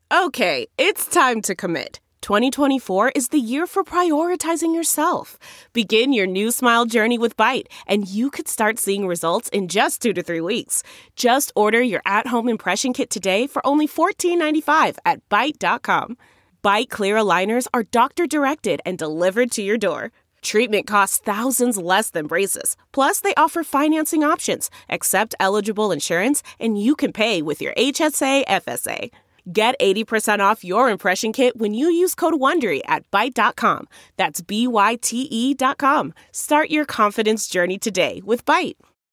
Okay, it's time to commit. 2024 is the year for prioritizing yourself. Begin your new smile journey with Byte, and you could start seeing results in just 2 to 3 weeks. Just order your at-home impression kit today for only $14.95 at Byte.com. Byte Clear aligners are doctor-directed and delivered to your door. Treatment costs thousands less than braces. Plus, they offer financing options, accept eligible insurance, and you can pay with your HSA, FSA. Get 80% off your impression kit when you use code WONDERY at Byte.com. That's BYTE.com. Start your confidence journey today with Byte.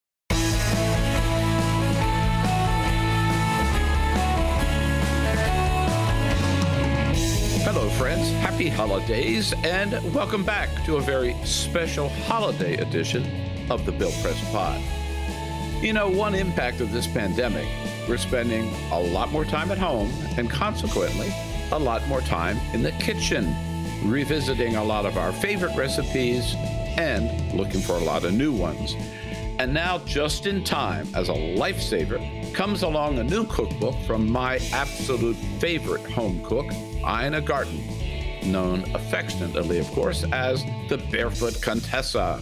Hello, friends. Happy holidays, and welcome back to a very special holiday edition of the Bill Press Pod. You know, one impact of this pandemic, we're spending a lot more time at home and consequently a lot more time in the kitchen, revisiting a lot of our favorite recipes and looking for a lot of new ones. And now, just in time, as a lifesaver, comes along a new cookbook from my absolute favorite home cook, Ina Garten, known affectionately, of course, as the Barefoot Contessa.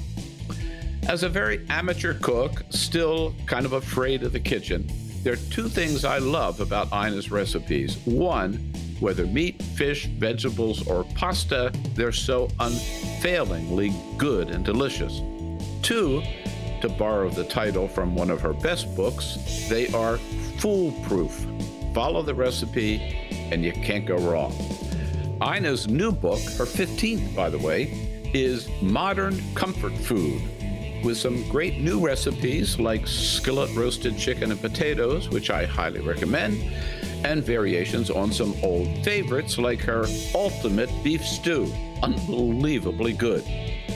As a very amateur cook, still kind of afraid of the kitchen, there are two things I love about Ina's recipes. One, whether meat, fish, vegetables, or pasta, they're so unfailingly good and delicious. Two, to borrow the title from one of her best books, they are foolproof. Follow the recipe and you can't go wrong. Ina's new book, her 15th, by the way, is Modern Comfort Food, with some great new recipes like skillet roasted chicken and potatoes, which I highly recommend, and variations on some old favorites like her ultimate beef stew, unbelievably good.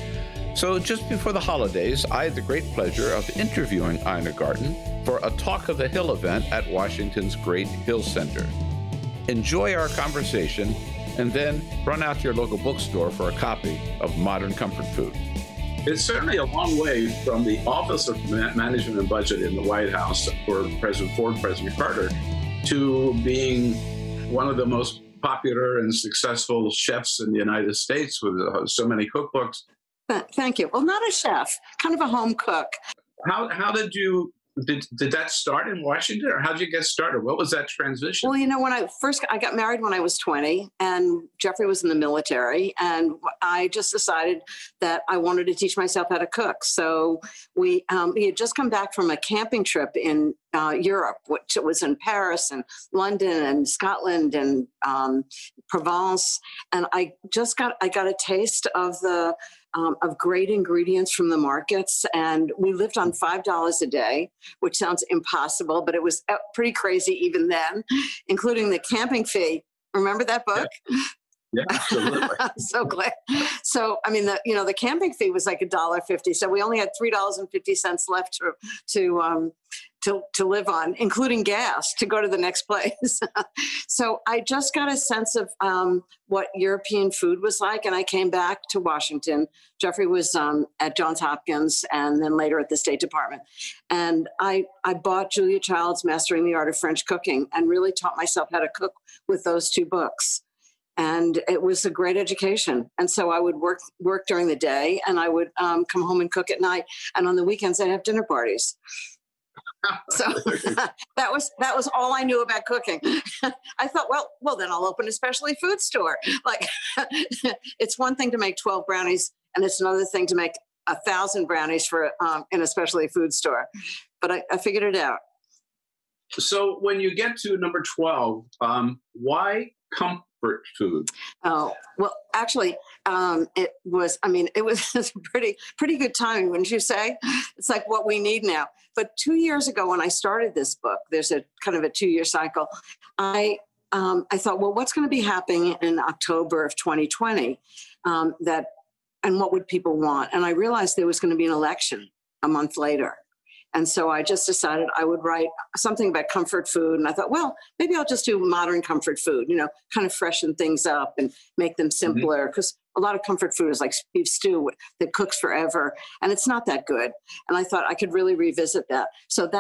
So just before the holidays, I had the great pleasure of interviewing Ina Garten for a Talk of the Hill event at Washington's Great Hill Center. Enjoy our conversation and then run out to your local bookstore for a copy of Modern Comfort Food. It's certainly a long way from the Office of Management and Budget in the White House for President Ford, President Carter, to being one of the most popular and successful chefs in the United States with so many cookbooks. Thank you. Well, not a chef, kind of a home cook. How did you, did that start in Washington, or how did you get started? What was that transition? Well, you know, when I got married when I was 20, and Jeffrey was in the military, and I just decided that I wanted to teach myself how to cook. So he had just come back from a camping trip in Europe, which was in Paris and London and Scotland and Provence, and I got a taste of of great ingredients from the markets. And we lived on $5 a day, which sounds impossible, but it was pretty crazy even then, including the camping fee. Remember that book? Yeah, absolutely. So glad. So, I mean, the camping fee was like $1.50. So we only had $3.50 left to live on, including gas to go to the next place. So I just got a sense of what European food was like. And I came back to Washington. Jeffrey was at Johns Hopkins and then later at the State Department. And I bought Julia Child's Mastering the Art of French Cooking and really taught myself how to cook with those two books. And it was a great education. And so I would work during the day, and I would come home and cook at night. And on the weekends, I'd have dinner parties. So that was all I knew about cooking. I thought, well, then I'll open a specialty food store. Like, it's one thing to make 12 brownies, and it's another thing to make 1,000 brownies for in a specialty food store. But I figured it out. So when you get to number 12, why comfort food? Oh, well, actually, it was a pretty good timing, wouldn't you say? It's like what we need now. But 2 years ago, when I started this book, there's a kind of a 2-year cycle. I thought, well, what's going to be happening in October of 2020? And what would people want? And I realized there was going to be an election a month later. And so I just decided I would write something about comfort food. And I thought, well, maybe I'll just do modern comfort food, kind of freshen things up and make them simpler. Because a lot of comfort food is like beef stew that cooks forever. And it's not that good. And I thought I could really revisit that. So that's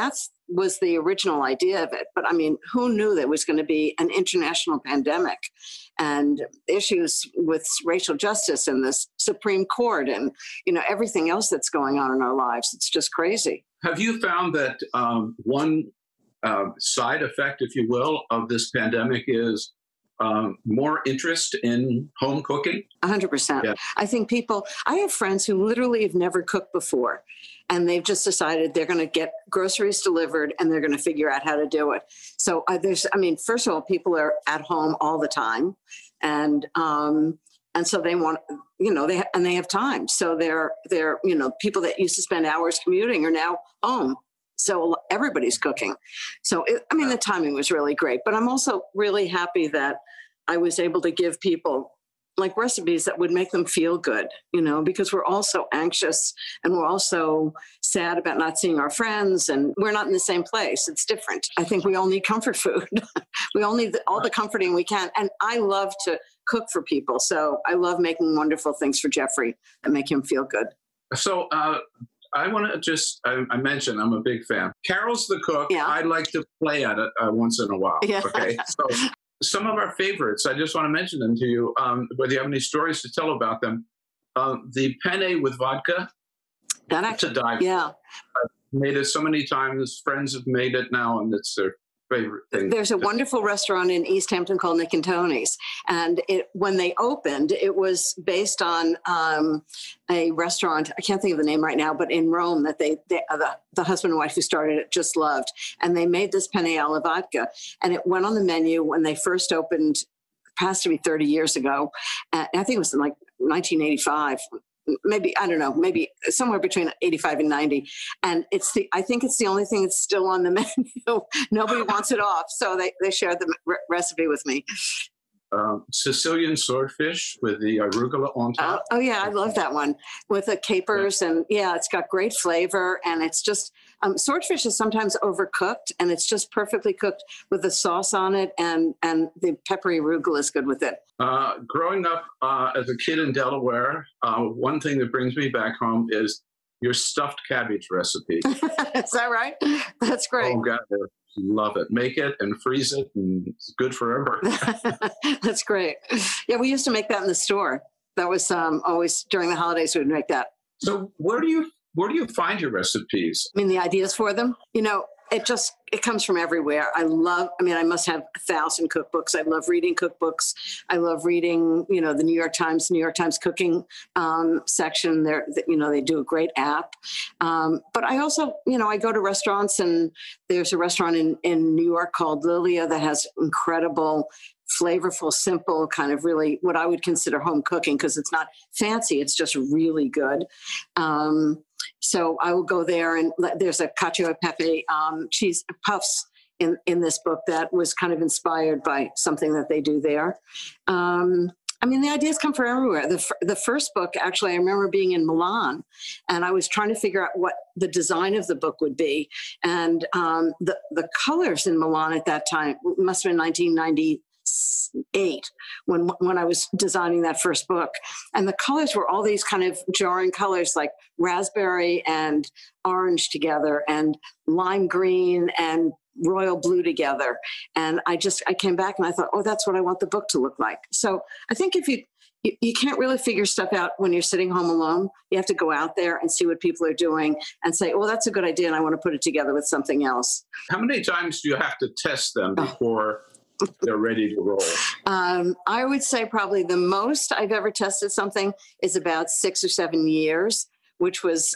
was the original idea of it. But I mean, who knew there was going to be an international pandemic and issues with racial justice and the Supreme Court and, everything else that's going on in our lives? It's just crazy. Have you found that one side effect, if you will, of this pandemic is more interest in home cooking? 100%. Yeah. I think I have friends who literally have never cooked before, and they've just decided they're going to get groceries delivered and they're going to figure out how to do it. So first of all, people are at home all the time, and so they want, they have time. So they're people that used to spend hours commuting are now home. So everybody's cooking. So, the timing was really great. But I'm also really happy that I was able to give people like recipes that would make them feel good, because we're all so anxious and we're all so sad about not seeing our friends, and we're not in the same place. It's different. I think we all need comfort food. We all need all the comforting we can. And I love to cook for people. So I love making wonderful things for Jeffrey that make him feel good. So, I want to I mentioned I'm a big fan. Carol's the cook. Yeah. I like to play at it once in a while. Yeah. Okay. So some of our favorites, I just want to mention them to you, whether you have any stories to tell about them. The penne with vodka. That's a dive. Yeah. I've made it so many times. Friends have made it now, and it's their favorite thing. There's a wonderful restaurant in East Hampton called Nick and Tony's. And when they opened, it was based on a restaurant, I can't think of the name right now, but in Rome that the husband and wife who started it just loved. And they made this penne alla vodka. And it went on the menu when they first opened, past to be 30 years ago. I think it was in like 1985. Maybe, I don't know, maybe somewhere between 85 and 90. And I think it's the only thing that's still on the menu. Nobody wants it off. So they shared the recipe with me. Sicilian swordfish with the arugula on top. Oh yeah, I love that one with the capers. Yeah. And yeah, it's got great flavor, and it's just swordfish is sometimes overcooked, and it's just perfectly cooked with the sauce on it, and the peppery arugula is good with it. Growing up as a kid in Delaware, one thing that brings me back home is your stuffed cabbage recipe. Is that right? That's great. Oh God, love it. Make it and freeze it, and it's good forever. That's great. Yeah, we used to make that in the store. That was always during the holidays we would make that. So where do you find your recipes? I mean, the ideas for them, it comes from everywhere. I must have 1,000 cookbooks. I love reading cookbooks. I love reading, the New York Times cooking section. They do a great app. But I also, I go to restaurants, and there's a restaurant in New York called Lilia that has incredible, flavorful, simple, kind of really what I would consider home cooking, because it's not fancy. It's just really good. So I will go there, and there's a cacio e pepe cheese puffs in this book that was kind of inspired by something that they do there. The ideas come from everywhere. The first book, actually, I remember being in Milan, and I was trying to figure out what the design of the book would be. And the colors in Milan at that time, must have been 1998, when I was designing that first book. And the colors were all these kind of jarring colors, like raspberry and orange together, and lime green and royal blue together. And I came back and I thought, oh, that's what I want the book to look like. So I think if you can't really figure stuff out when you're sitting home alone. You have to go out there and see what people are doing and say, oh, that's a good idea, and I want to put it together with something else. How many times do you have to test them before they're ready to roll? I would say probably the most I've ever tested something is about 6 or 7 years, which was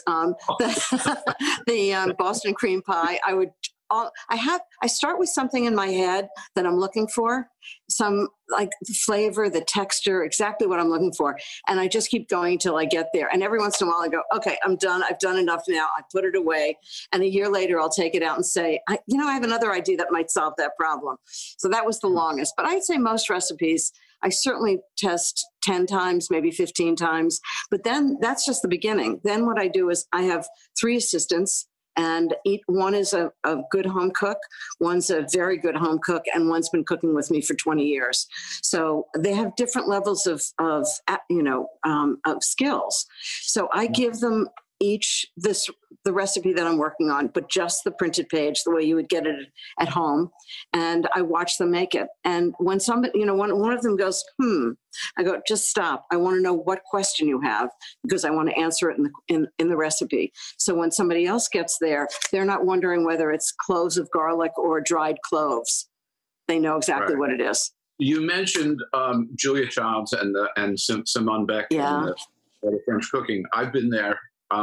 the Boston cream pie. I start with something in my head that I'm looking for, some like the flavor, the texture, exactly what I'm looking for. And I just keep going till I get there. And every once in a while I go, okay, I'm done. I've done enough now. I put it away. And a year later, I'll take it out and say, I have another idea that might solve that problem. So that was the longest. But I'd say most recipes, I certainly test 10 times, maybe 15 times. But then that's just the beginning. Then what I do is I have 3 assistants. And one is a good home cook, one's a very good home cook, and one's been cooking with me for 20 years. So they have different levels of skills. So I give them the recipe that I'm working on, but just the printed page, the way you would get it at home. And I watch them make it. And when somebody, one of them goes, I go, just stop. I want to know what question you have because I want to answer it in the recipe. So when somebody else gets there, they're not wondering whether it's cloves of garlic or dried cloves. They know exactly what it is. You mentioned Julia Childs and Simone Beck and the French cooking. I've been there.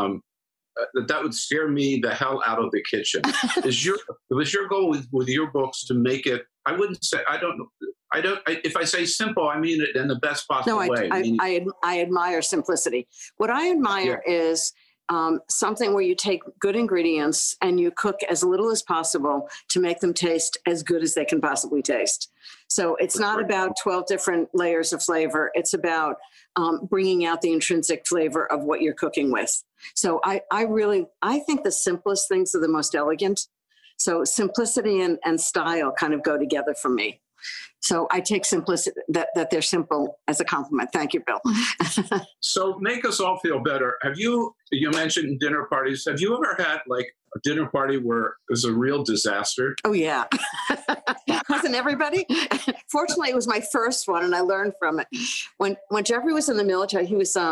That would scare me the hell out of the kitchen. Was your goal with your books to make it? I wouldn't say. I don't. If I say simple, I mean it in the best possible way. I admire simplicity. What I admire is something where you take good ingredients and you cook as little as possible to make them taste as good as they can possibly taste. So it's not about 12 different layers of flavor. It's about bringing out the intrinsic flavor of what you're cooking with. So I think the simplest things are the most elegant. So simplicity and style kind of go together for me. So I take simplicity, that they're simple, as a compliment. Thank you, Bill. So make us all feel better. You mentioned dinner parties. Have you ever had like a dinner party where it was a real disaster? Oh, yeah. Wasn't everybody? Fortunately, it was my first one, and I learned from it. When Jeffrey was in the military, he was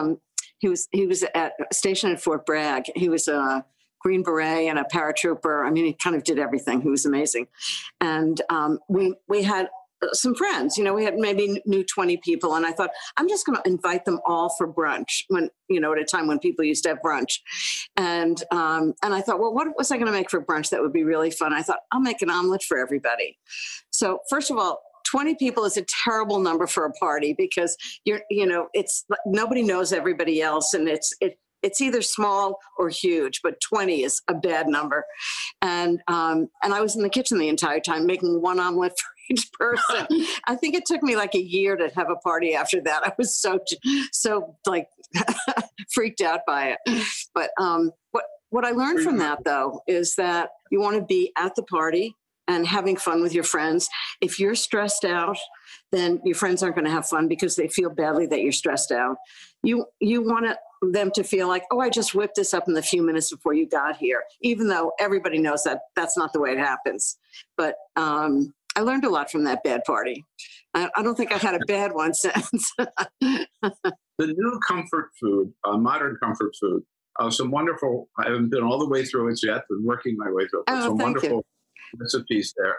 stationed at Fort Bragg. He was a Green Beret and a paratrooper. I mean, he kind of did everything. He was amazing. And we had some friends, we had maybe knew 20 people. And I thought, I'm just going to invite them all for brunch at a time when people used to have brunch. And I thought, well, what was I going to make for brunch that would be really fun? I thought, I'll make an omelet for everybody. So first of all, 20 people is a terrible number for a party because it's nobody knows everybody else. And it's either small or huge, but 20 is a bad number. And I was in the kitchen the entire time making one omelet for each person. I think it took me like a year to have a party after that. I was so like freaked out by it. But what I learned from that though is that you want to be at the party and having fun with your friends. If you're stressed out, then your friends aren't going to have fun because they feel badly that you're stressed out. You want them to feel like, oh, I just whipped this up in the few minutes before you got here, even though everybody knows that that's not the way it happens. But I learned a lot from that bad party. I don't think I've had a bad one since. The new comfort food, modern comfort food, some wonderful, I haven't been all the way through it yet, but working my way through it. Some wonderful recipes there.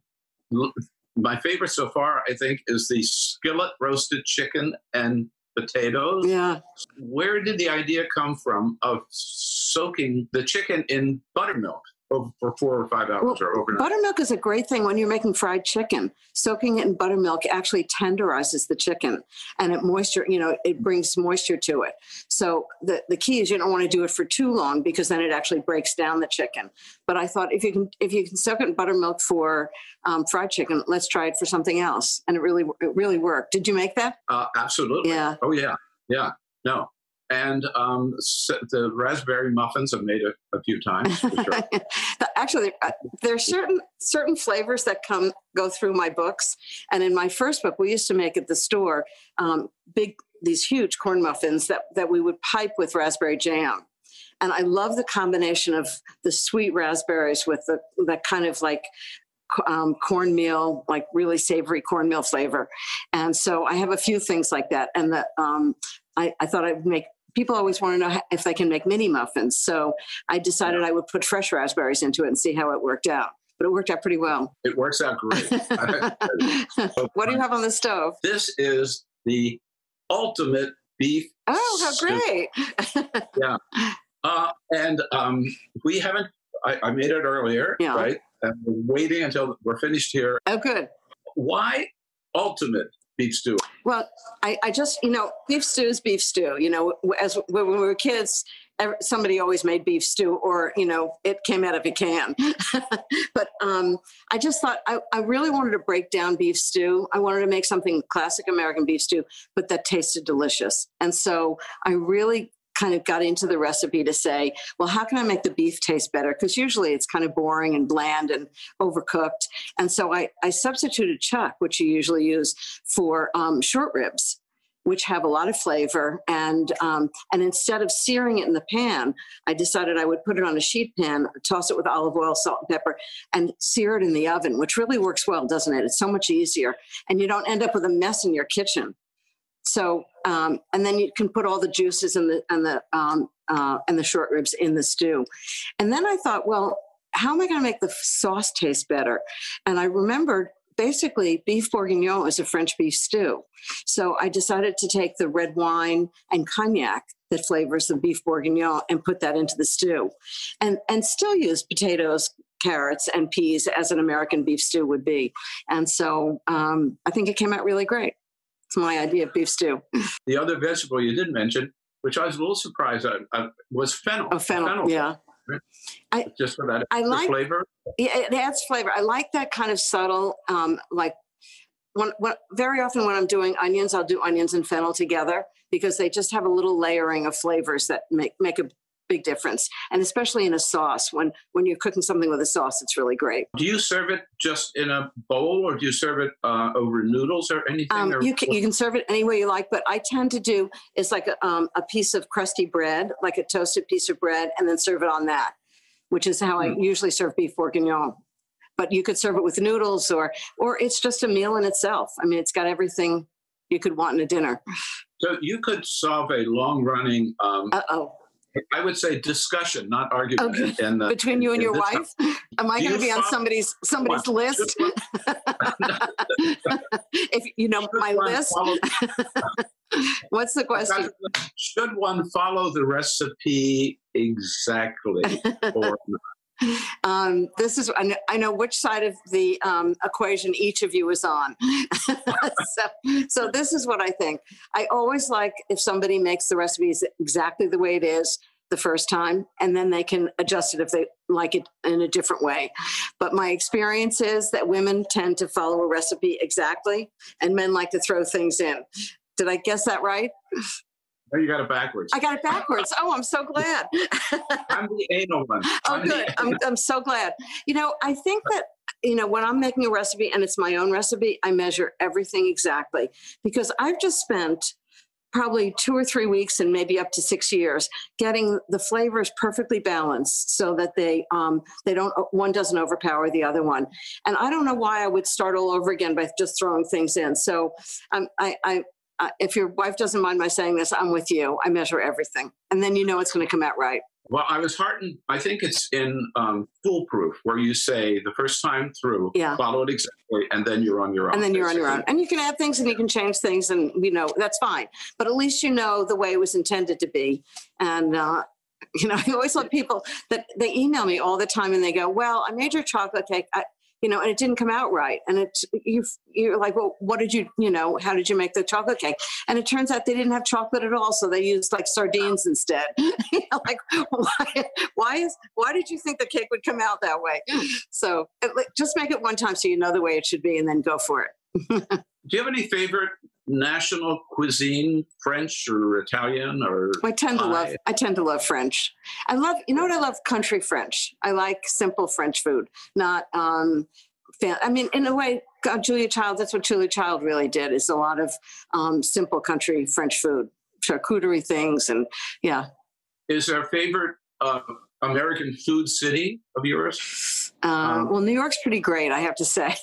My favorite so far, I think, is the skillet roasted chicken and potatoes. Yeah. Where did the idea come from of soaking the chicken in buttermilk for 4 or 5 hours or overnight? Buttermilk is a great thing when you're making fried chicken. Soaking it in buttermilk actually tenderizes the chicken, and it brings moisture to it. So the key is you don't want to do it for too long because then it actually breaks down the chicken. But I thought if you can soak it in buttermilk for fried chicken, let's try it for something else. And it really worked. Did you make that? Absolutely. Yeah. Oh yeah. Yeah. No. And the raspberry muffins I've made a few times. For sure. Actually, there are certain flavors that go through my books. And in my first book, we used to make at the store these huge corn muffins that we would pipe with raspberry jam. And I love the combination of the sweet raspberries with the kind of like cornmeal, like really savory cornmeal flavor. And so I have a few things like that. And I thought I'd make. People always want to know if they can make mini muffins. So I decided I would put fresh raspberries into it and see how it worked out. But it worked out pretty well. It works out great. What do you have on the stove? This is the ultimate beef. Oh, how great. Yeah. And we haven't, I made it earlier, right? And we're waiting until we're finished here. Oh, good. Why ultimate beef stew? Well, I just, beef stew is beef stew. As when we were kids, somebody always made beef stew or, it came out of a can. But I just thought I really wanted to break down beef stew. I wanted to make something classic American beef stew, but that tasted delicious. And so I really kind of got into the recipe to say, well, how can I make the beef taste better? Because usually it's kind of boring and bland and overcooked. And so I substituted chuck, which you usually use for short ribs. which have a lot of flavor. And instead of searing it in the pan, I decided I would put it on a sheet pan, toss it with olive oil, salt, and pepper, and sear it in the oven, which really works well, doesn't it? It's so much easier. And you don't end up with a mess in your kitchen. So, and then you can put all the juices and the short ribs in the stew. And then I thought, well, how am I going to make the sauce taste better? And I remembered basically beef bourguignon is a French beef stew. So I decided to take the red wine and cognac that flavors the beef bourguignon and put that into the stew, and still use potatoes, carrots, and peas as an American beef stew would be. And so I think it came out really great. It's my idea of beef stew. The other vegetable you did mention, which I was a little surprised at, was fennel. Oh, fennel, yeah. Just for that flavor? Yeah, it adds flavor. I like that kind of subtle, very often when I'm doing onions, I'll do onions and fennel together because they just have a little layering of flavors that make a big difference. And especially in a sauce, when you're cooking something with a sauce, it's really great. Do you serve it just in a bowl, or do you serve it over noodles or anything? You can serve it any way you like, but I tend to do is like a piece of crusty bread, like a toasted piece of bread, and then serve it on that, which is how I usually serve beef bourguignon. But you could serve it with noodles, or it's just a meal in itself. I mean, it's got everything you could want in a dinner. So you could solve a long-running I would say discussion, not argument. Okay. Between you and your wife? Am I going to be on somebody's list? If you know my list. What's the question? Should one follow the recipe exactly or not? This is, I know which side of the equation each of you is on. So this is what I think. I always like if somebody makes the recipes exactly the way it is the first time, and then they can adjust it if they like it in a different way. But my experience is that women tend to follow a recipe exactly, and men like to throw things in. Did I guess that right? Oh, you got it backwards. I got it backwards. Oh, I'm so glad. I'm the anal one. Oh, good. I'm so glad. I think that, when I'm making a recipe and it's my own recipe, I measure everything exactly, because I've just spent probably 2 or 3 weeks and maybe up to 6 years getting the flavors perfectly balanced so that one doesn't overpower the other one. And I don't know why I would start all over again by just throwing things in. So if your wife doesn't mind my saying this, I'm with you. I measure everything. And then it's going to come out right. Well, I was heartened. I think it's in Foolproof, where you say the first time through, follow it exactly, and then you're on your own. And then you're on your own. And you can add things and you can change things, and, that's fine. But at least the way it was intended to be. And, I always love people that they email me all the time and they go, well, I made your chocolate cake. And it didn't come out right. And you're like, well, what did how did you make the chocolate cake? And it turns out they didn't have chocolate at all. So they used like sardines instead. Like, why did you think the cake would come out that way? So just make it one time so you know the way it should be, and then go for it. Do you have any favorite national cuisine, French or Italian or? I tend to love French. I love country French. I like simple French food, not in a way, Julia Child, that's what Julia Child really did, is a lot of simple country French food, charcuterie things, and yeah. Is there a favorite American food city of yours? Well, New York's pretty great, I have to say.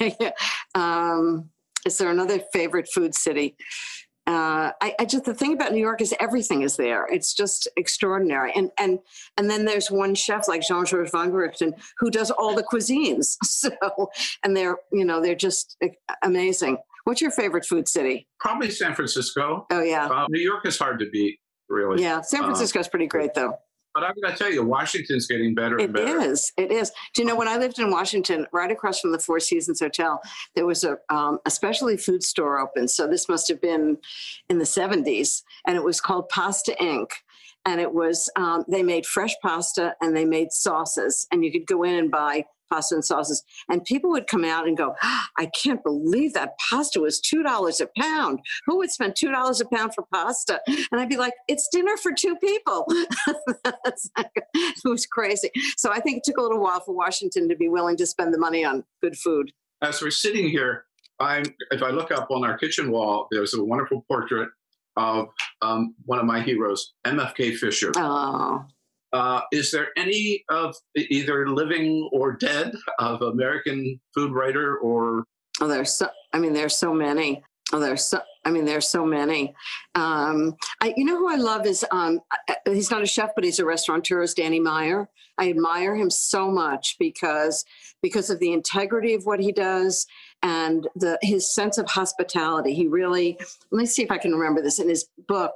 Is there another favorite food city? The thing about New York is everything is there. It's just extraordinary. And then there's one chef like Jean-Georges Vongerichten who does all the cuisines. So, and they're just amazing. What's your favorite food city? Probably San Francisco. Oh yeah. New York is hard to beat, really. Yeah. San Francisco's pretty great though. But I'm going to tell you, Washington's getting better and better. It is. Do you know, when I lived in Washington, right across from the Four Seasons Hotel, there was a specialty food store open. So this must have been in the 70s. And it was called Pasta Inc. And it was, they made fresh pasta and they made sauces. And you could go in and buy pasta and sauces. And people would come out and go, I can't believe that pasta was $2 a pound. Who would spend $2 a pound for pasta? And I'd be like, it's dinner for 2 people. It was crazy. So I think it took a little while for Washington to be willing to spend the money on good food. As we're sitting here, if I look up on our kitchen wall, there's a wonderful portrait of one of my heroes, MFK Fisher. Oh. Is there any of either living or dead of American food writer or? Oh, there's so many. There's so many. Who I love is, he's not a chef, but he's a restaurateur, is Danny Meyer. I admire him so much because of the integrity of what he does and his sense of hospitality. He really, let me see if I can remember this. In his book,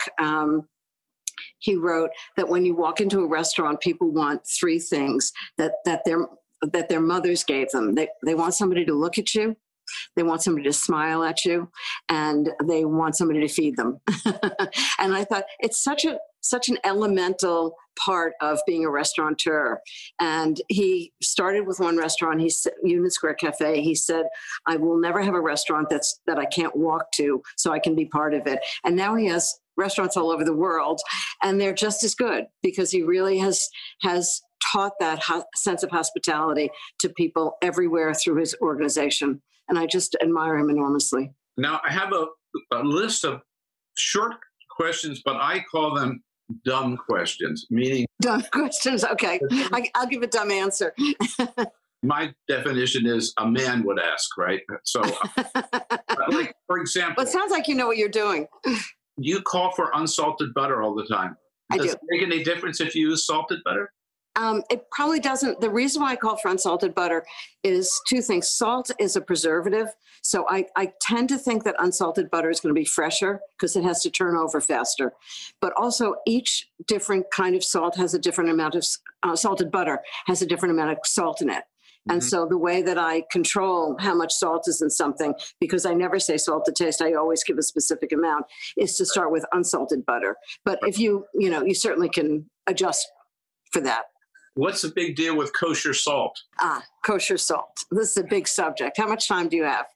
he wrote that when you walk into a restaurant, people want three things that their mothers gave them. They want somebody to look at you, they want somebody to smile at you, and they want somebody to feed them. And I thought it's such an elemental part of being a restaurateur. And he started with one restaurant, Union Square Cafe. He said, I will never have a restaurant that I can't walk to so I can be part of it. And now he has restaurants all over the world, and they're just as good because he really has taught that sense of hospitality to people everywhere through his organization. And I just admire him enormously. Now, I have a list of short questions, but I call them dumb questions, meaning... Dumb questions, okay. I'll give a dumb answer. My definition is a man would ask, right? So, like, for example... Well, it sounds like you know what you're doing. You call for unsalted butter all the time. Does it make any difference if you use salted butter? It probably doesn't. The reason why I call for unsalted butter is two things. Salt is a preservative. So I tend to think that unsalted butter is going to be fresher because it has to turn over faster. But also each different kind of salt has a different amount of salted butter has a different amount of salt in it. And so the way that I control how much salt is in something, because I never say salt to taste, I always give a specific amount, is to start with unsalted butter. But if you certainly can adjust for that. What's the big deal with kosher salt? Kosher salt. This is a big subject. How much time do you have?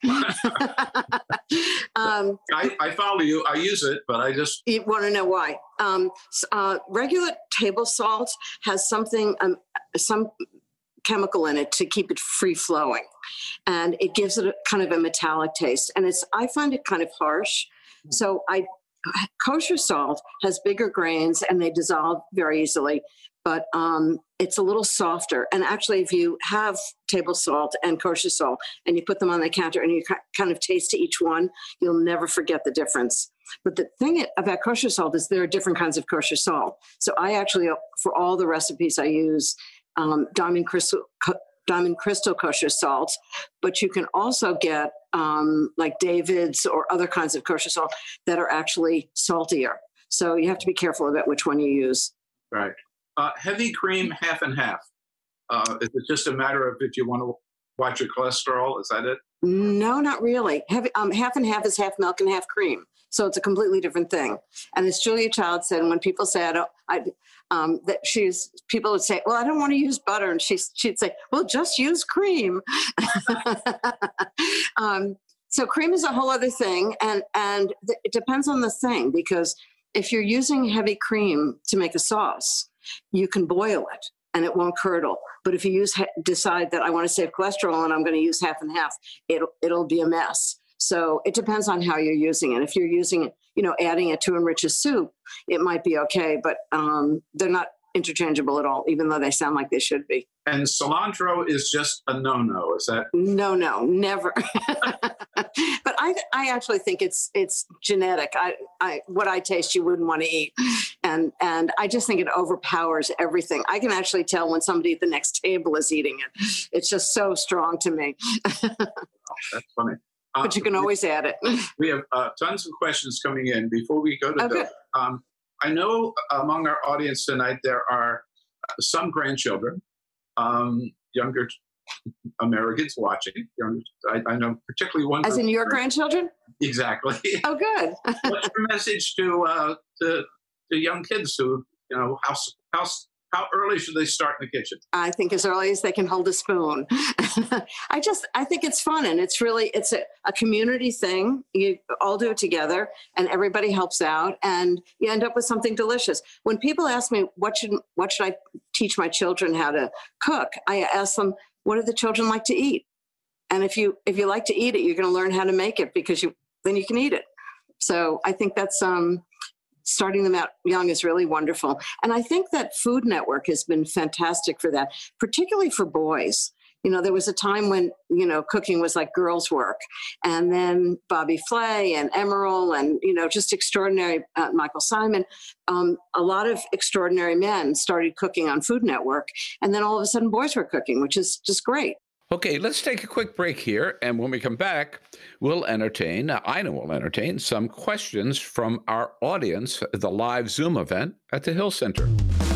I follow you. I use it, but I just... You want to know why? Regular table salt has some chemical in it to keep it free flowing, and it gives it a kind of a metallic taste, and I find it kind of harsh. So kosher salt has bigger grains and they dissolve very easily, but it's a little softer. And actually, if you have table salt and kosher salt and you put them on the counter and you kind of taste each one, you'll never forget the difference. But the thing about kosher salt is there are different kinds of kosher salt. So I actually, for all the recipes, I use Diamond Crystal kosher salt, but you can also get like David's or other kinds of kosher salt that are actually saltier. So you have to be careful about which one you use. Right. Heavy cream, half and half. Is it just a matter of if you want to watch your cholesterol? Is that it? No, not really. Heavy, half and half is half milk and half cream. So it's a completely different thing. And as Julia Child said, when people say, people would say, well, I don't want to use butter. And she'd say, well, just use cream. So cream is a whole other thing. And it depends on the thing, because if you're using heavy cream to make a sauce, you can boil it and it won't curdle. But if you decide that I want to save cholesterol and I'm going to use half and half, it'll be a mess. So it depends on how you're using it. If you're using it, adding it to enrich a soup, it might be okay, but they're not interchangeable at all, even though they sound like they should be. And cilantro is just a no-no, is that? No, never. But I actually think it's genetic. What I taste, you wouldn't want to eat. And I just think it overpowers everything. I can actually tell when somebody at the next table is eating it. It's just so strong to me. That's funny. But you can always add it. We have tons of questions coming in. Before we go to Bill, I know among our audience tonight there are some grandchildren, younger Americans watching. I know particularly one. As in your grandchildren? Exactly. Oh, good. What's your message to young kids who, how early should they start in the kitchen? I think as early as they can hold a spoon. I think it's fun, and it's a community thing. You all do it together and everybody helps out and you end up with something delicious. When people ask me, what should I teach my children how to cook? I ask them, what do the children like to eat? And if you like to eat it, you're going to learn how to make it because then you can eat it. So I think that's starting them out young is really wonderful. And I think that Food Network has been fantastic for that, particularly for boys. There was a time when, cooking was like girls' work. And then Bobby Flay and Emeril and, just extraordinary Michael Simon, a lot of extraordinary men started cooking on Food Network. And then all of a sudden boys were cooking, which is just great. Okay, let's take a quick break here. And when we come back, Ina will entertain some questions from our audience at the live Zoom event at the Hill Center.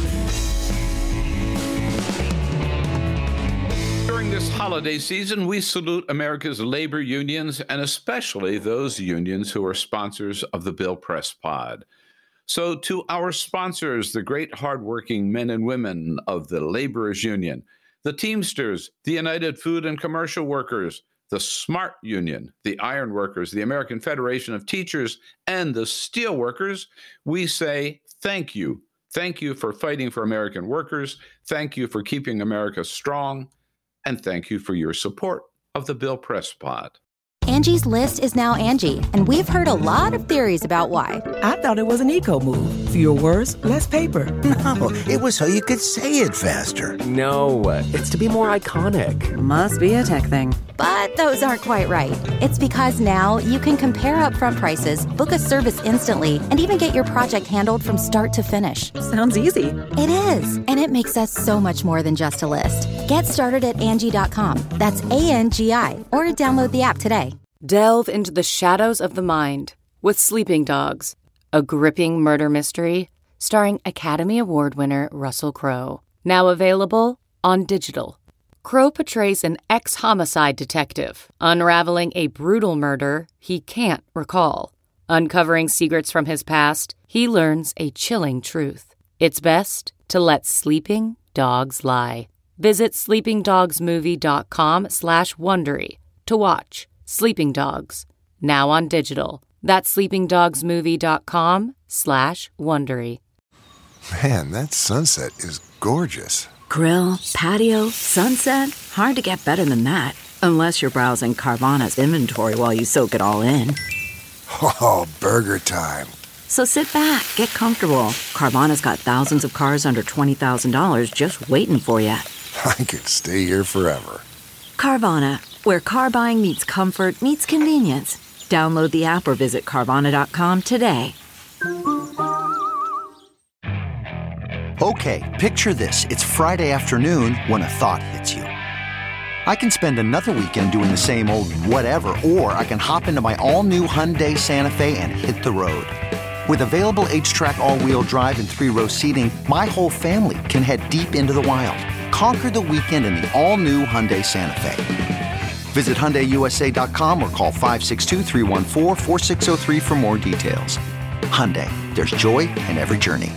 During this holiday season, we salute America's labor unions and especially those unions who are sponsors of the Bill Press Pod. So to our sponsors, the great hardworking men and women of the Laborers Union, the Teamsters, the United Food and Commercial Workers, the SMART Union, the Iron Workers, the American Federation of Teachers, and the Steel Workers, we say thank you. Thank you for fighting for American workers. Thank you for keeping America strong. And thank you for your support of the Bill Press Pod. Angie's List is now Angie, and we've heard a lot of theories about why. I thought it was an eco move. Fewer words, less paper. No, it was so you could say it faster. No, it's to be more iconic. Must be a tech thing. But those aren't quite right. It's because now you can compare upfront prices, book a service instantly, and even get your project handled from start to finish. Sounds easy. It is, and it makes us so much more than just a list. Get started at Angie.com. That's ANGI, or download the app today. Delve into the shadows of the mind with Sleeping Dogs, a gripping murder mystery starring Academy Award winner Russell Crowe. Now available on digital. Crowe portrays an ex-homicide detective, unraveling a brutal murder he can't recall. Uncovering secrets from his past, he learns a chilling truth. It's best to let sleeping dogs lie. Visit sleepingdogsmovie.com/Wondery to watch Sleeping Dogs, now on digital. That's sleepingdogsmovie.com/Wondery. Man, that sunset is gorgeous. Grill, patio, sunset. Hard to get better than that. Unless you're browsing Carvana's inventory while you soak it all in. Oh, burger time. So sit back, get comfortable. Carvana's got thousands of cars under $20,000 just waiting for you. I could stay here forever. Carvana, where car buying meets comfort meets convenience. Download the app or visit Carvana.com today. Okay, picture this. It's Friday afternoon when a thought hits you. I can spend another weekend doing the same old whatever, or I can hop into my all-new Hyundai Santa Fe and hit the road. With available H-Track all-wheel drive and 3-row seating, my whole family can head deep into the wild. Conquer the weekend in the all-new Hyundai Santa Fe. Visit HyundaiUSA.com or call 562-314-4603 for more details. Hyundai, there's joy in every journey.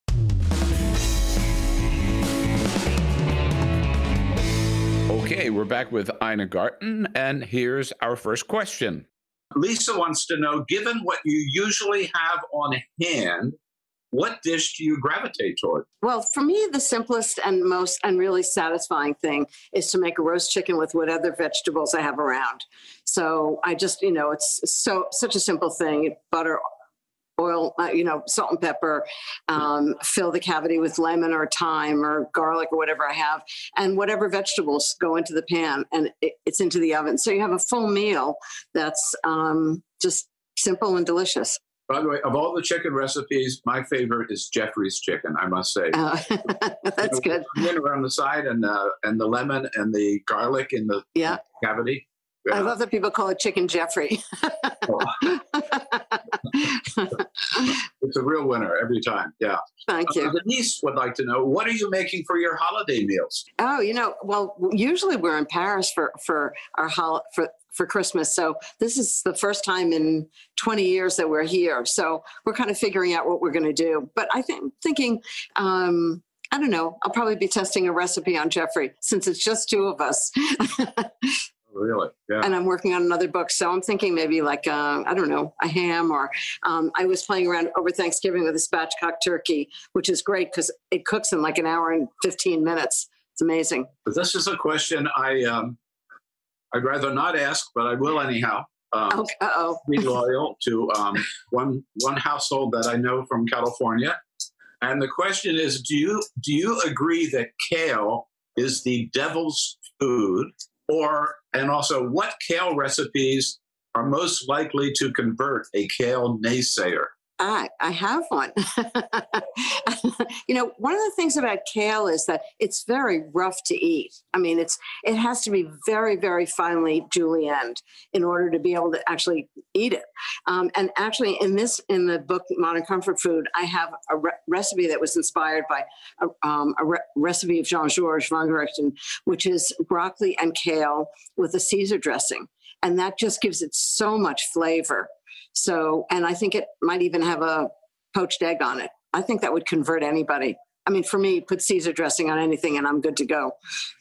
Okay, we're back with Ina Garten, and here's our first question. Lisa wants to know, given what you usually have on hand, what dish do you gravitate toward? Well, for me, the simplest and most and really satisfying thing is to make a roast chicken with what other vegetables I have around. So I just, it's such a simple thing. Butter, oil, salt and pepper, fill the cavity with lemon or thyme or garlic or whatever I have, and whatever vegetables go into the pan, and it's into the oven. So you have a full meal that's just simple and delicious. By the way, of all the chicken recipes, my favorite is Jeffrey's chicken, I must say. That's good. Around the side and the lemon and the garlic in the cavity. Yeah. I love that people call it Chicken Jeffrey. It's a real winner every time. Yeah. Thank you. Denise would like to know, what are you making for your holiday meals? Oh, well, usually we're in Paris for our for Christmas. So this is the first time in 20 years that we're here. So we're kind of figuring out what we're going to do. But thinking, I don't know, I'll probably be testing a recipe on Jeffrey since it's just two of us. Really? Yeah. And I'm working on another book. So I'm thinking maybe like, I don't know, a ham or I was playing around over Thanksgiving with a spatchcock turkey, which is great because it cooks in like an hour and 15 minutes. It's amazing. But this is a question I'd rather not ask, but I will anyhow. be loyal to one household that I know from California. And the question is, do you agree that kale is the devil's food? And also, what kale recipes are most likely to convert a kale naysayer? I have one. One of the things about kale is that it's very rough to eat. I mean, it has to be very, very finely julienned in order to be able to actually eat it. And actually, in the book Modern Comfort Food, I have a recipe that was inspired by a recipe of Jean-Georges Vongerichten, which is broccoli and kale with a Caesar dressing, and that just gives it so much flavor. So, and I think it might even have a poached egg on it. I think that would convert anybody. I mean, for me, put Caesar dressing on anything and I'm good to go.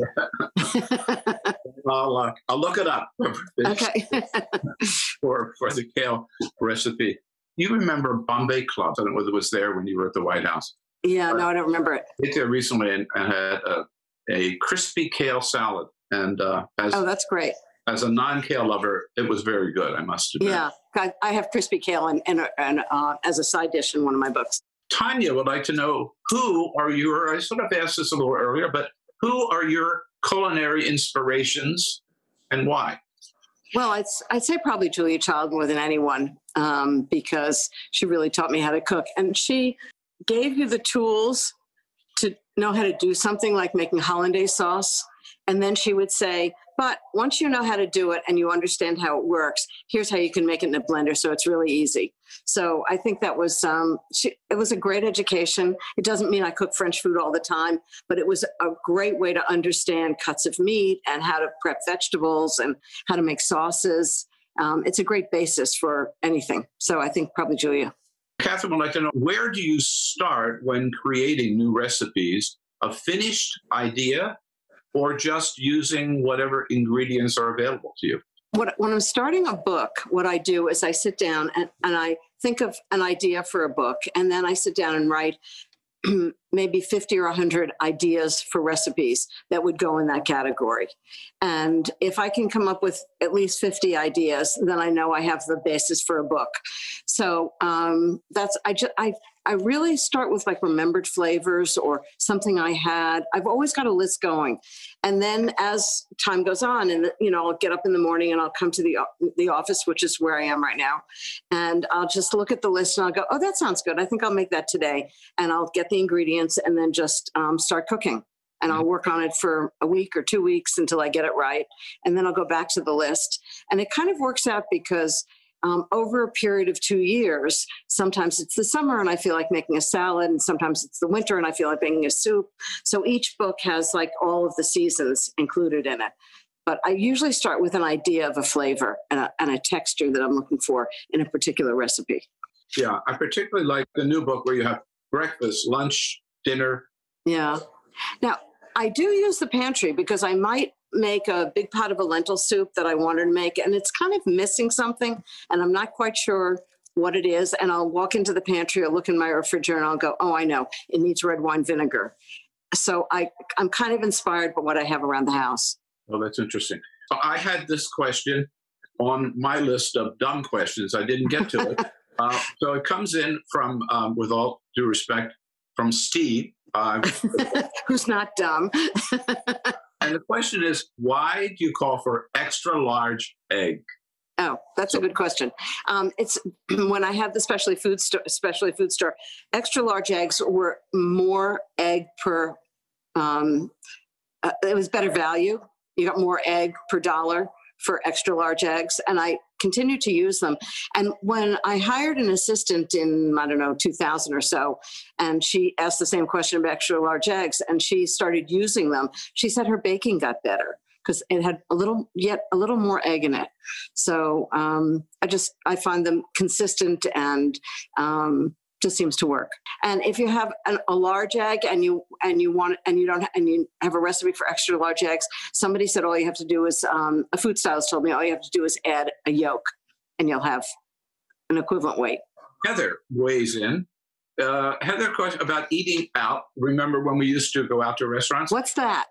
I'll look it up okay. for the kale recipe. You remember Bombay Club? I don't know whether it was there when you were at the White House. Yeah, no, I don't remember it. I ate there recently and had a crispy kale salad. And that's great. As a non-kale lover, it was very good, I must admit. Yeah, I have crispy kale and as a side dish in one of my books. Tanya would like to know, I sort of asked this a little earlier, but who are your culinary inspirations and why? Well, I'd say probably Julia Child more than anyone, because she really taught me how to cook. And she gave you the tools to know how to do something like making hollandaise sauce. And then she would say, but once you know how to do it and you understand how it works, here's how you can make it in a blender. So it's really easy. So I think that was, it was a great education. It doesn't mean I cook French food all the time, but it was a great way to understand cuts of meat and how to prep vegetables and how to make sauces. It's a great basis for anything. So I think probably Julia. Catherine would like to know, where do you start when creating new recipes? A finished idea or just using whatever ingredients are available to you? When I'm starting a book, what I do is I sit down and I think of an idea for a book, and then I sit down and write maybe 50 or 100 ideas for recipes that would go in that category. And if I can come up with at least 50 ideas, then I know I have the basis for a book. So I really start with like remembered flavors or something I had. I've always got a list going. And then as time goes on and, I'll get up in the morning and I'll come to the office, which is where I am right now. And I'll just look at the list and I'll go, oh, that sounds good. I think I'll make that today. And I'll get the ingredients and then just start cooking. And I'll work on it for a week or 2 weeks until I get it right. And then I'll go back to the list. And it kind of works out because over a period of 2 years, sometimes it's the summer and I feel like making a salad, and sometimes it's the winter and I feel like making a soup. So each book has like all of the seasons included in it. But I usually start with an idea of a flavor and a texture that I'm looking for in a particular recipe. Yeah, I particularly like the new book where you have breakfast, lunch, dinner. Yeah. Now, I do use the pantry because I might make a big pot of a lentil soup that I wanted to make, and it's kind of missing something, and I'm not quite sure what it is. And I'll walk into the pantry or look in my refrigerator and I'll go, oh, I know, it needs red wine vinegar. So I'm kind of inspired by what I have around the house. Well, that's interesting. So I had this question on my list of dumb questions. I didn't get to it. So it comes in from, with all due respect, from Steve. Who's not dumb. And the question is, why do you call for extra large egg? Oh, that's a good question. It's when I had the specialty food store, extra large eggs were more egg per, it was better value. You got more egg per dollar for extra large eggs. And I continued to use them. And when I hired an assistant in, 2000 or so, and she asked the same question about extra large eggs, and she started using them, she said her baking got better because it had a little more egg in it. So I find them consistent and just seems to work. And if you have a large egg and you have a recipe for extra large eggs, somebody said all you have to do is a food stylist told me all you have to do is add a yolk, and you'll have an equivalent weight. Heather weighs in. Heather, question about eating out. Remember when we used to go out to restaurants? What's that?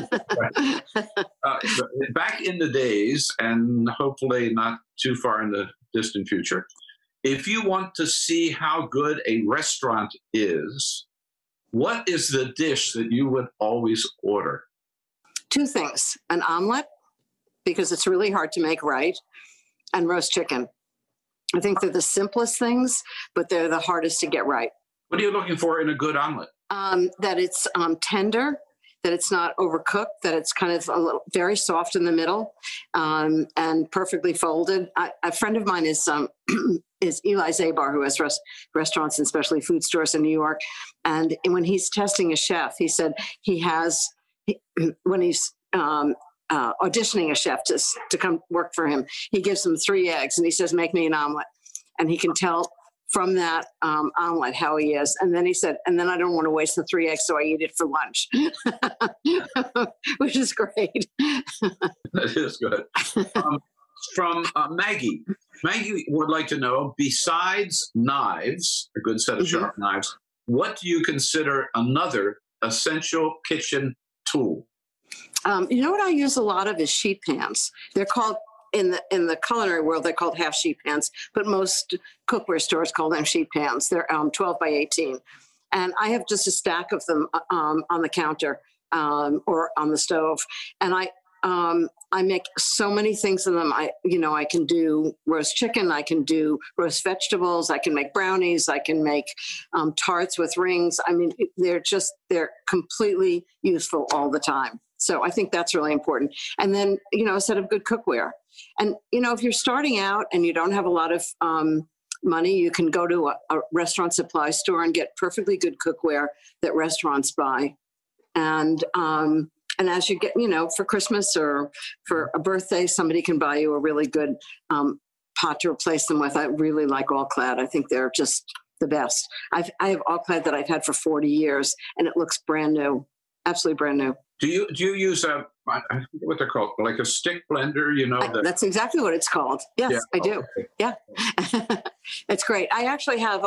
Back in the days, and hopefully not too far in the distant future, if you want to see how good a restaurant is, what is the dish that you would always order? Two things: an omelet, because it's really hard to make right, and roast chicken. I think they're the simplest things, but they're the hardest to get right. What are you looking for in a good omelet? That it's tender, that it's not overcooked, that it's kind of very soft in the middle, and perfectly folded. A friend of mine is Eli Zabar, who has restaurants and specialty food stores in New York. And when he's testing a chef, he said when he's auditioning a chef to come work for him, he gives him 3 eggs and he says, make me an omelet. And he can tell from that omelet how he is. And then he said, and then I don't want to waste the 3 eggs, so I eat it for lunch, which is great. That is good. From Maggie. Maggie would like to know, besides knives, a good set of sharp knives, what do you consider another essential kitchen tool? You know what I use a lot of is sheet pans. They're called, in the culinary world, they're called half sheet pans, but most cookware stores call them sheet pans. They're 12 by 18. And I have just a stack of them on the counter or on the stove. And I make so many things in them. I can do roast chicken. I can do roast vegetables. I can make brownies. I can make tarts with rings. I mean, they're completely useful all the time. So I think that's really important. And then, a set of good cookware. And, if you're starting out and you don't have a lot of money, you can go to a restaurant supply store and get perfectly good cookware that restaurants buy. And as you get, for Christmas or for a birthday, somebody can buy you a really good pot to replace them with. I really like All-Clad. I think they're just the best. I have All-Clad that I've had for 40 years, and it looks brand new, absolutely brand new. Do you use I forget what they're called, like a stick blender? That's exactly what it's called. Yes, yeah. I do. Okay. Yeah, it's great. I actually have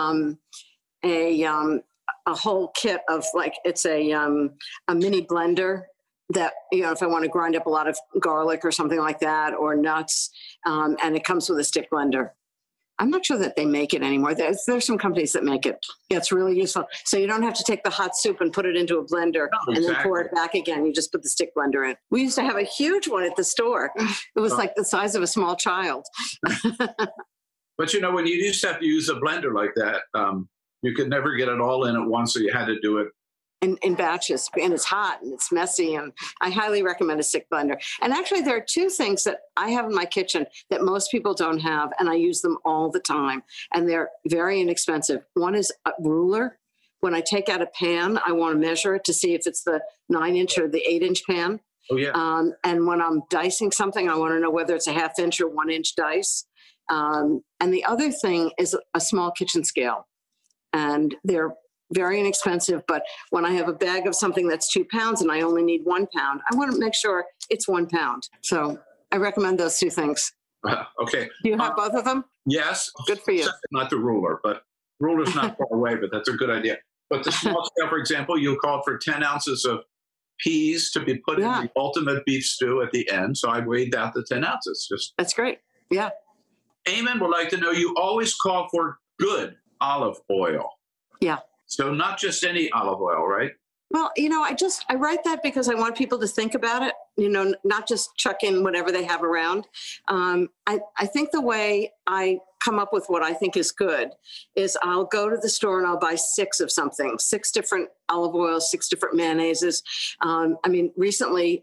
a whole kit of it's a mini blender that, if I want to grind up a lot of garlic or something like that, or nuts, and it comes with a stick blender. I'm not sure that they make it anymore. There's some companies that make it. Yeah, it's really useful. So you don't have to take the hot soup and put it into a blender and then pour it back again. You just put the stick blender in. We used to have a huge one at the store. It was like the size of a small child. But when you used to have to use a blender like that, you could never get it all in at once, so you had to do it in batches, and it's hot and it's messy, and I highly recommend a stick blender. And actually, there are 2 things that I have in my kitchen that most people don't have, and I use them all the time, and they're very inexpensive. One is a ruler. When I take out a pan, I want to measure it to see if it's the 9-inch or the 8-inch pan. Oh, yeah. And when I'm dicing something, I want to know whether it's a 1/2-inch or 1-inch dice. And the other thing is a small kitchen scale, and they're very inexpensive, but when I have a bag of something that's 2 pounds and I only need 1 pound, I want to make sure it's 1 pound. So I recommend those 2 things. Okay. Do you have both of them? Yes. Good for you. Not the ruler, but ruler's not far away, but that's a good idea. But the small scale, for example, you called for 10 ounces of peas to be put in the ultimate beef stew at the end. So I weighed out the 10 ounces. That's great. Yeah. Eamon would like to know, you always call for good olive oil. Yeah. So not just any olive oil, right? Well, I write that because I want people to think about it, not just chuck in whatever they have around. I think the way I come up with what I think is good is I'll go to the store and I'll buy 6 of something, 6 different olive oils, 6 different mayonnaises. Recently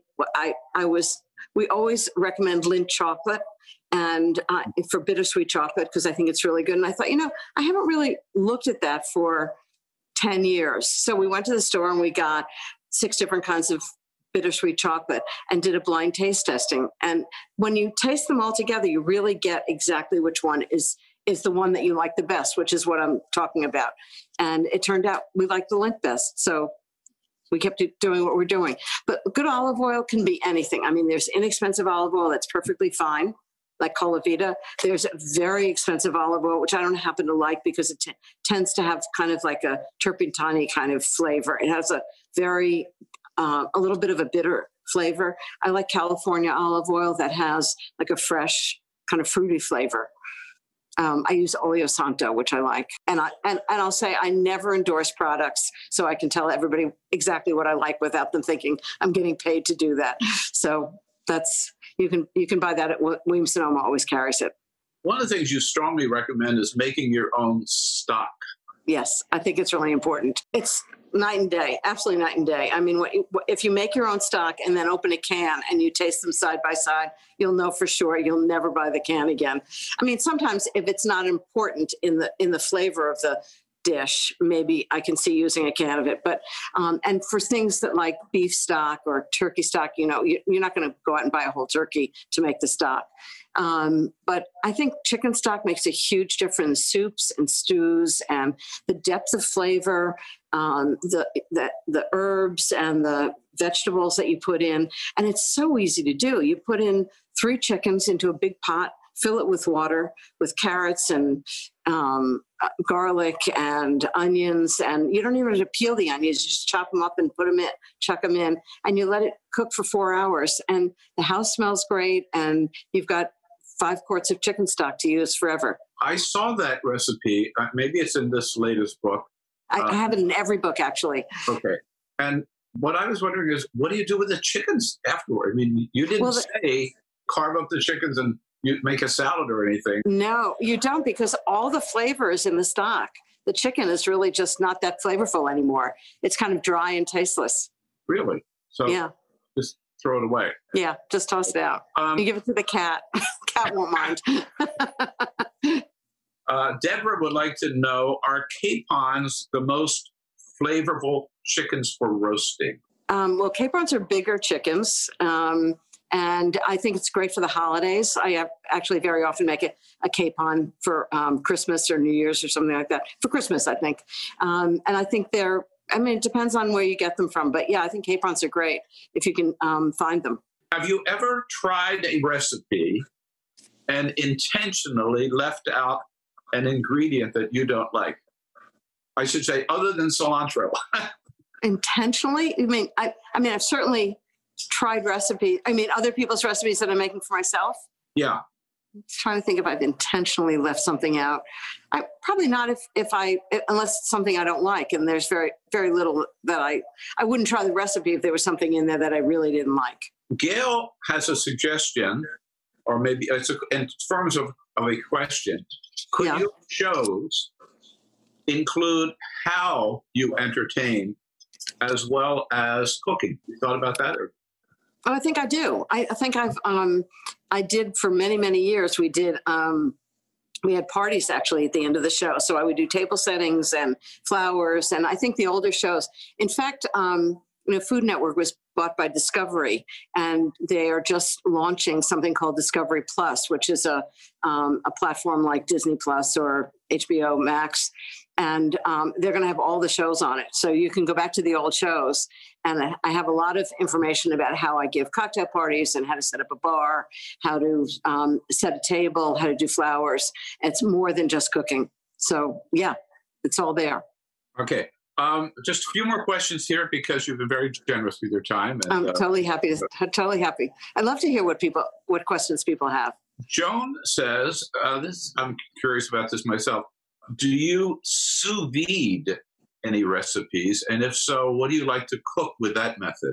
we always recommend Lindt chocolate and for bittersweet chocolate, because I think it's really good. And I thought, I haven't really looked at that for 10 years. So we went to the store and we got 6 different kinds of bittersweet chocolate and did a blind taste testing. And when you taste them all together, you really get exactly which one is the one that you like the best, which is what I'm talking about. And it turned out we liked the Lindt best. So we kept doing what we're doing. But good olive oil can be anything. There's inexpensive olive oil that's perfectly fine. like Colavita. There's a very expensive olive oil, which I don't happen to like because it tends to have kind of like a turpentine kind of flavor. It has a very, a little bit of a bitter flavor. I like California olive oil that has like a fresh kind of fruity flavor. I use Olio Santo, which I like. And I'll say I never endorse products, so I can tell everybody exactly what I like without them thinking I'm getting paid to do that. So that's, you can buy that at Williams-Sonoma, always carries it. One of the things you strongly recommend is making your own stock. Yes, I think it's really important. It's night and day, absolutely night and day. I mean, if you make your own stock and then open a can and you taste them side by side, you'll know for sure you'll never buy the can again. I mean, sometimes if it's not important in the flavor of the dish, maybe I can see using a can of it. But and for things that like beef stock or turkey stock, you know, you're not going to go out and buy a whole turkey to make the stock. But I think chicken stock makes a huge difference in soups and stews and the depth of flavor, the herbs and the vegetables that you put in. And it's so easy to do. You put in 3 chickens into a big pot, fill it with water, with carrots and garlic and onions. And you don't even have to peel the onions. You just chop them up and put them in, chuck them in, and you let it cook for 4 hours. And the house smells great. And you've got 5 quarts of chicken stock to use forever. I saw that recipe. Maybe it's in this latest book. I have it in every book, actually. Okay. And what I was wondering is, what do you do with the chickens afterward? I mean, you didn't say carve up the chickens and you make a salad or anything. No, you don't, because all the flavor is in the stock. The chicken is really just not that flavorful anymore. It's kind of dry and tasteless. Really? So yeah. Just throw it away. Yeah, just toss it out. You give it to the cat. Cat won't mind. Deborah would like to know, are capons the most flavorful chickens for roasting? Well, capons are bigger chickens. And I think it's great for the holidays. I actually very often make a capon for Christmas or New Year's or something like that. For Christmas, I think. And I think it depends on where you get them from. But yeah, I think capons are great if you can find them. Have you ever tried a recipe and intentionally left out an ingredient that you don't like? I should say, other than cilantro. Intentionally? I've certainly tried recipes. Other people's recipes that I'm making for myself. Yeah. I'm trying to think if I've intentionally left something out. Probably not unless it's something I don't like. And there's very, very little that I wouldn't try the recipe if there was something in there that I really didn't like. Gail has a suggestion, or maybe it's in terms of a question. Could your shows include how you entertain as well as cooking? You thought about that? Or? Oh, I think I do. I think I did for many, many years. We did, we had parties actually at the end of the show. So I would do table settings and flowers. And I think the older shows, in fact, Food Network was bought by Discovery, and they are just launching something called Discovery Plus, which is a platform like Disney Plus or HBO Max. And they're going to have all the shows on it. So you can go back to the old shows. And I have a lot of information about how I give cocktail parties and how to set up a bar, how to set a table, how to do flowers. It's more than just cooking. So, yeah, it's all there. Okay. Just a few more questions here because you've been very generous with your time. And, I'm totally happy. Totally happy. I'd love to hear what questions people have. Joan says, I'm curious about this myself. Do you sous vide any recipes? And if so, what do you like to cook with that method?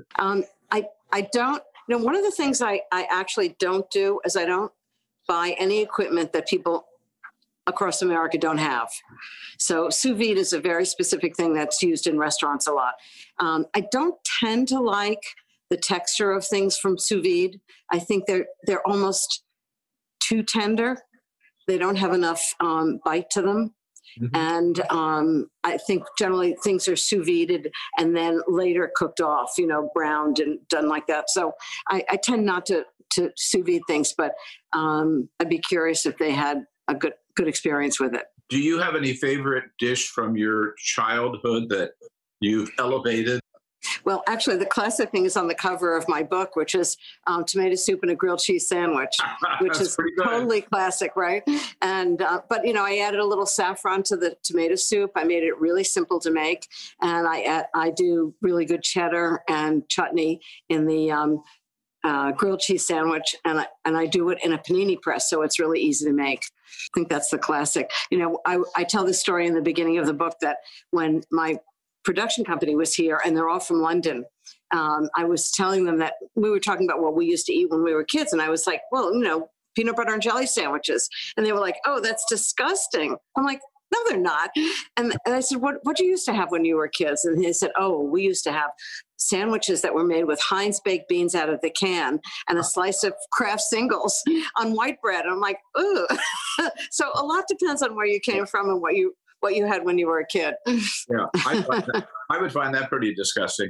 I don't. One of the things I actually don't do is I don't buy any equipment that people across America don't have. So sous vide is a very specific thing that's used in restaurants a lot. I don't tend to like the texture of things from sous vide. I think they're almost too tender. They don't have enough bite to them. Mm-hmm. And I think generally things are sous vide and then later cooked off, browned and done like that. So I tend not to sous vide things, but I'd be curious if they had a good experience with it. Do you have any favorite dish from your childhood that you've elevated? Well, actually, the classic thing is on the cover of my book, which is tomato soup and a grilled cheese sandwich, which is totally classic, right? And but I added a little saffron to the tomato soup. I made it really simple to make, and I do really good cheddar and chutney in the grilled cheese sandwich, and I do it in a panini press, so it's really easy to make. I think that's the classic. I tell this story in the beginning of the book that when my production company was here, and they're all from London. I was telling them that we were talking about what we used to eat when we were kids. And I was like, well, peanut butter and jelly sandwiches. And they were like, oh, that's disgusting. I'm like, no, they're not. And I said, what did you used to have when you were kids? And they said, oh, we used to have sandwiches that were made with Heinz baked beans out of the can and a slice of Kraft Singles on white bread. And I'm like, ooh. So a lot depends on where you came from and what you had when you were a kid. Yeah, I would find that pretty disgusting.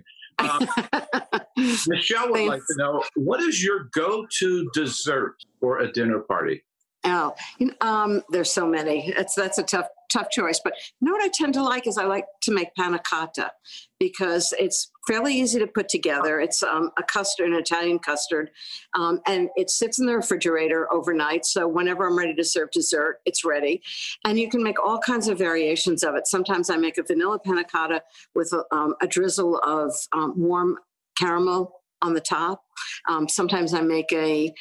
Michelle would like to know, what is your go-to dessert for a dinner party? Oh, there's so many. That's a tough choice. But what I tend to like is I like to make panna cotta because it's fairly easy to put together. It's a custard, an Italian custard, and it sits in the refrigerator overnight. So whenever I'm ready to serve dessert, it's ready. And you can make all kinds of variations of it. Sometimes I make a vanilla panna cotta with a drizzle of warm caramel on the top. Sometimes I make a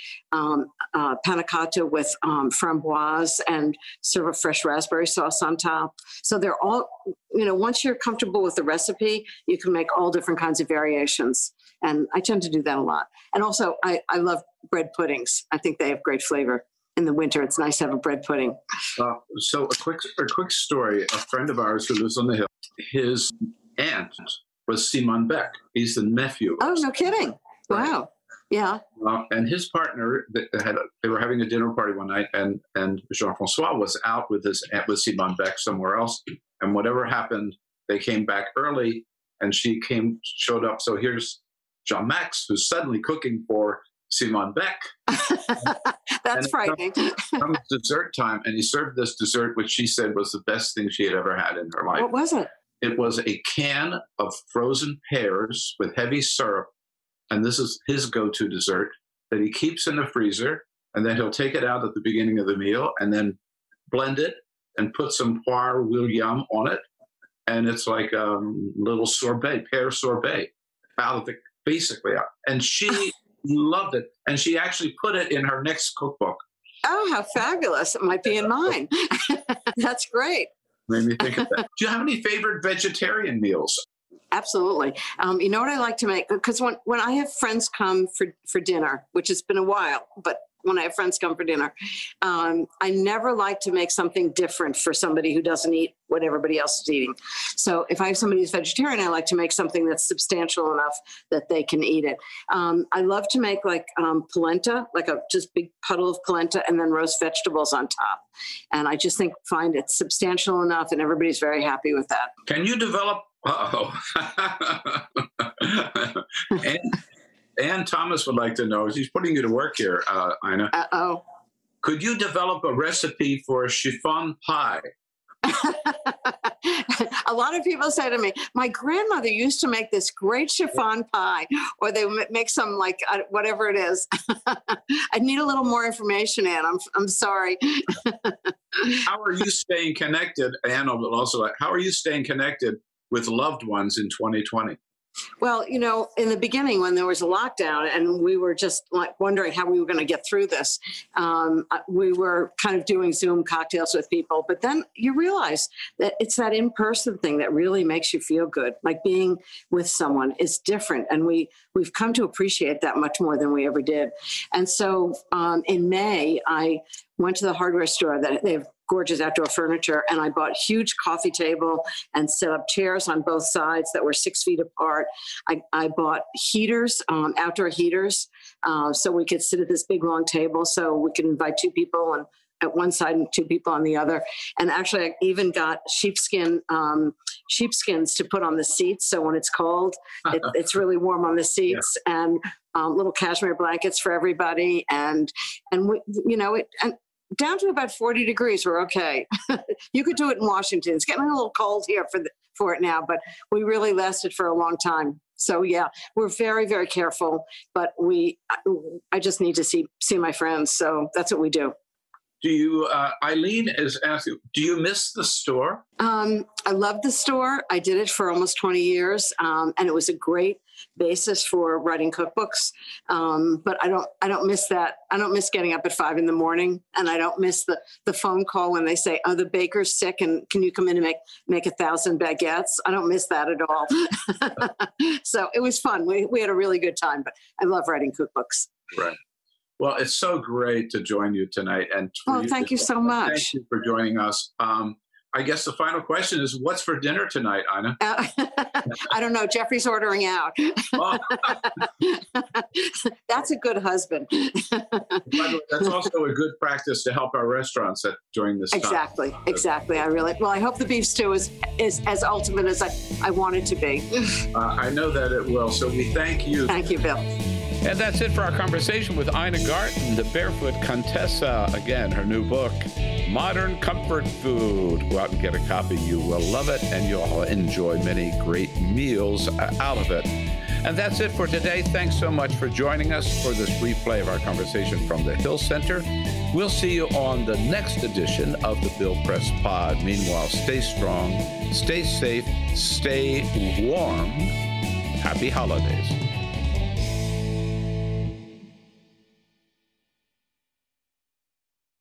panna cotta with framboise and serve a fresh raspberry sauce on top. So they're all, once you're comfortable with the recipe, you can make all different kinds of variations. And I tend to do that a lot. And also, I love bread puddings. I think they have great flavor. In the winter, it's nice to have a bread pudding. So a quick story. A friend of ours who lives on the hill, his aunt was Simon Beck. He's the nephew. Oh, no kidding. Wow. Yeah. And his partner, they were having a dinner party one night, and Jean-Francois was out with Simon Beck somewhere else. And whatever happened, they came back early, and she showed up. So here's Jean-Max, who's suddenly cooking for Simon Beck. That's frightening. Comes dessert time, and he served this dessert, which she said was the best thing she had ever had in her life. What was it? It was a can of frozen pears with heavy syrup. And this is his go-to dessert that he keeps in the freezer. And then he'll take it out at the beginning of the meal and then blend it and put some poire William on it. And it's like a little sorbet, pear sorbet out of the, basically. And she loved it. And she actually put it in her next cookbook. Oh, how fabulous. It might be in mine. That's great. Made me think of that. Do you have any favorite vegetarian meals? Absolutely. You know what I like to make? Because when I have friends come for dinner, which has been a while, but when I have friends come for dinner, I never like to make something different for somebody who doesn't eat what everybody else is eating. So if I have somebody who's vegetarian, I like to make something that's substantial enough that they can eat it. I love to make like polenta, like a just big puddle of polenta and then roast vegetables on top. And I just find it substantial enough and everybody's very happy with that. Can you develop Ann Thomas would like to know, she's putting you to work here, Ina. Uh-oh. Could you develop a recipe for a chiffon pie? A lot of people say to me, my grandmother used to make this great chiffon pie, or they make some like whatever it is. I need a little more information, Ann. I'm sorry. How are you staying connected? Anna will also, how are you staying connected with loved ones in 2020? Well, in the beginning when there was a lockdown and we were just like wondering how we were going to get through this, we were kind of doing Zoom cocktails with people. But then you realize that it's that in-person thing that really makes you feel good. Like being with someone is different. And we've come to appreciate that much more than we ever did. And so in May, I went to the hardware store that they have gorgeous outdoor furniture, and I bought a huge coffee table and set up chairs on both sides that were 6 feet apart. I bought heaters, outdoor heaters, so we could sit at this big long table so we could invite 2 people at one side and 2 people on the other. And actually I even got sheepskins to put on the seats. So when it's cold, it's really warm on the seats, and little cashmere blankets for everybody. And down to about 40 degrees, we're okay. You could do it in Washington. It's getting a little cold here for it now, but we really lasted for a long time. So yeah, we're very, very careful, but I just need to see my friends. So that's what we do. Do you, Eileen is asking, do you miss the store? I love the store. I did it for almost 20 years. And it was a great basis for writing cookbooks. But I don't miss that. I don't miss getting up at 5 a.m. and I don't miss the phone call when they say, oh, the baker's sick and can you come in and make 1,000 baguettes? I don't miss that at all. So it was fun. We had a really good time, but I love writing cookbooks. Right. Well, it's so great to join you tonight. And thank you so much. Thank you for joining us. I guess the final question is, what's for dinner tonight, Ina? I don't know. Jeffrey's ordering out. Oh. That's a good husband. By the way, that's also a good practice to help our restaurants during this time. Exactly. I hope the beef stew is as ultimate as I want it to be. I know that it will. So we thank you. Thank you, Bill. And that's it for our conversation with Ina Garten, the Barefoot Contessa. Again, her new book, Modern Comfort Food. Go out and get a copy. You will love it, and you'll enjoy many great meals out of it. And that's it for today. Thanks so much for joining us for this replay of our conversation from the Hill Center. We'll see you on the next edition of the Bill Press Pod. Meanwhile, stay strong, stay safe, stay warm. Happy holidays.